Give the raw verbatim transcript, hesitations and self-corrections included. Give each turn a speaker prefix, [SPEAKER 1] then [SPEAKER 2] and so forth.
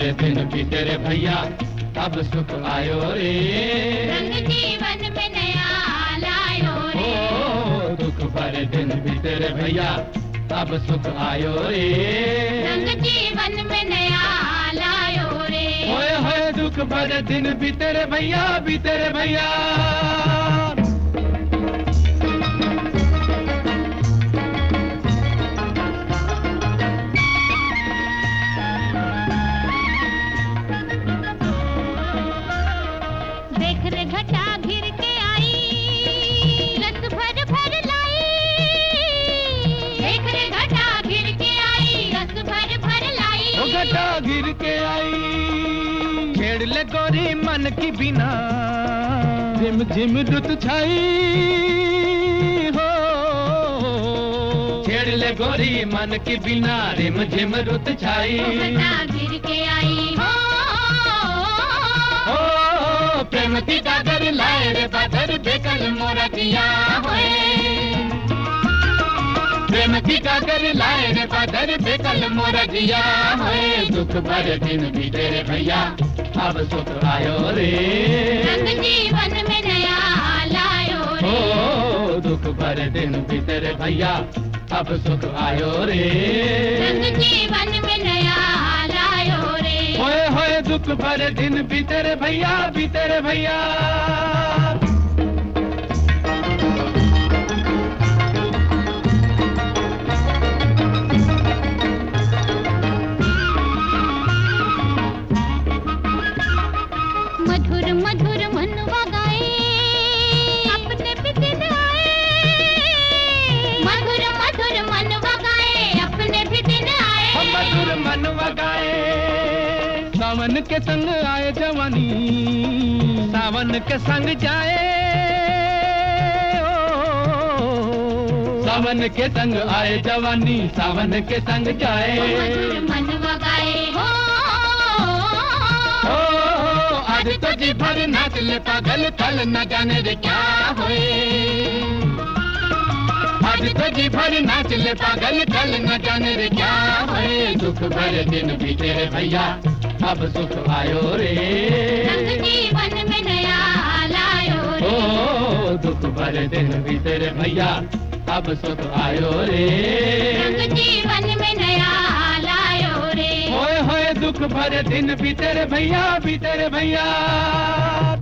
[SPEAKER 1] भरे दिन बीते रे भैया, अब सुख आयो रे।
[SPEAKER 2] रंग जीवन में नया लायो रे।
[SPEAKER 1] ओ दुख भरे दिन बीते रे भैया, अब सुख आयो रे।
[SPEAKER 2] रंग जीवन में नया लायो रे।
[SPEAKER 1] होए होए दुख भरे दिन बीते रे भैया, बीते रे भैया।
[SPEAKER 2] देख रे घटा घिर के आई, रस भर भर लाई। देख रे घटा घिर के आई, रस भर भर लाई।
[SPEAKER 1] ओ घटा गिर के आई, छेड़ ले गोरी मन की बिना, झिम झिम रुत छाई हो। छेड़ ले गोरी मन की बिना, रिम झिम रुत छाई।
[SPEAKER 2] घटा गिर के आई हो।
[SPEAKER 1] ओ प्रेम की डागर लाए रे बादर, बेकल मोरा जिया होए। प्रेम की डागर लाए रे बादर, बेकल मोरा जिया होए। दुख भरे दिन बीते रे भैया, अब सुख आयो रे।
[SPEAKER 2] रंग जीवन में नया लायो रे।
[SPEAKER 1] ओ दुख भरे दिन बीते रे भैया, अब सुख आयो रे।
[SPEAKER 2] रंग जीवन में नया लायो रे।
[SPEAKER 1] होए होए दुख भरे दिन बीते रे भैया, बीते रे भैया।
[SPEAKER 2] मधुर मधुर मनवा गाए, अपने भी दिन आए। मधुर मधुर मनवा गाए, अपने भी दिन आए।
[SPEAKER 1] हम मधुर मनवा गाए, सावन के संग आए जवानी, सावन के संग जाए। ओ, सावन के संग आए जवानी, सावन के संग जाए।
[SPEAKER 2] मधुर मनवा गाए हो।
[SPEAKER 1] ओ आज तो जी भर नाच ले पागल, कल न जाने रे क्या होए। आज तो जी भर नाच ले पागल, कल न जाने रे क्या होए। दुख भरे दिन बीते रे भैया, अब सुख आयो रे।
[SPEAKER 2] रंग जीवन में नया लायो रे।
[SPEAKER 1] ओ दुख भरे दिन बीते रे भैया, अब सुख आयो रे।
[SPEAKER 2] रंग जीवन में नया लायो रे।
[SPEAKER 1] होए होए दुख भरे दिन बीते रे भैया, बीते रे भैया।